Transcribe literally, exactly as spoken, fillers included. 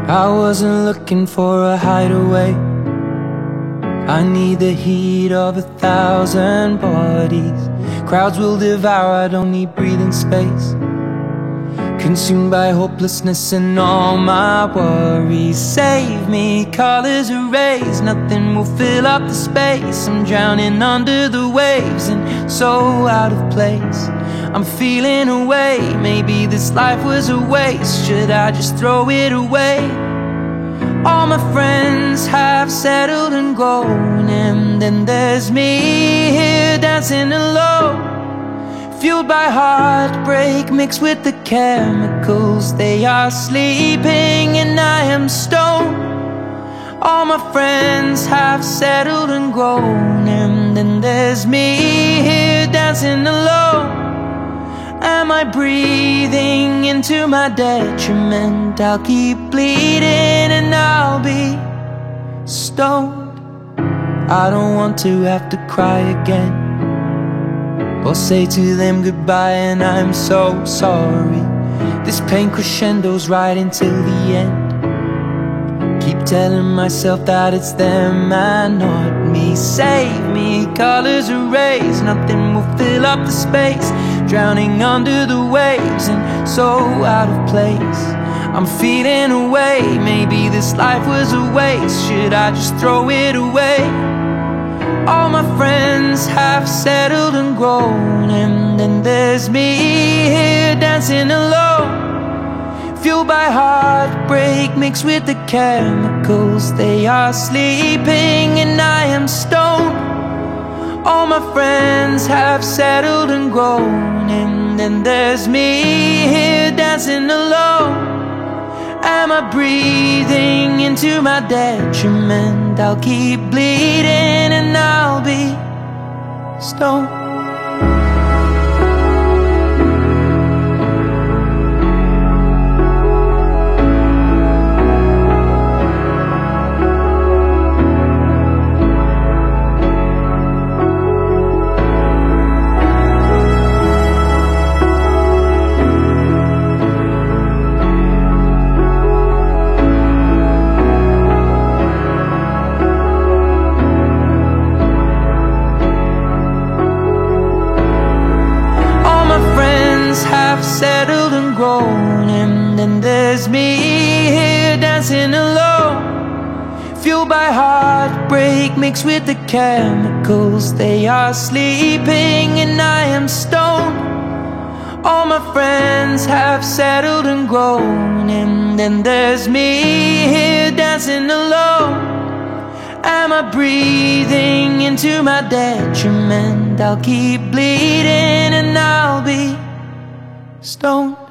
I wasn't looking for a hideaway. I need the heat of a thousand bodies. Crowds will devour, I don't need breathing space. Consumed by hopelessness and all my worries. Save me, colors erase, nothing will fill up the space. I'm drowning under the waves and so out of place. I'm feeling away, maybe this life was a waste. Should I just throw it away? All my friends have settled and grown, and then there's me here dancing alone. Fueled by heartbreak mixed with the chemicals. They are sleeping and I am stoned. All my friends have settled and grown, and then there's me here dancing alone. Am I breathing into my detriment? I'll keep bleeding and I'll be stoned. I don't want to have to cry again, or say to them goodbye and I'm so sorry. This pain crescendos right until the end. Keep telling myself that it's them and not me. Save me, colors erase, nothing will fill up the space. Drowning under the waves and so out of place. I'm feeling away, maybe this life was a waste. Should I just throw it away? All my friends have settled and grown, and then there's me here dancing alone. Fueled by heartbreak mixed with the chemicals. They are sleeping and I am stoned. All my friends have settled and grown, and then there's me here dancing alone. Am I breathing into my detriment? I'll keep bleeding and I'll be stoned. Have settled and grown, and then there's me here dancing alone. Fueled by heartbreak mixed with the chemicals. They are sleeping and I am stoned. All my friends have settled and grown, and then there's me here dancing alone. Am I breathing into my detriment? I'll keep bleeding and I'll be stoned.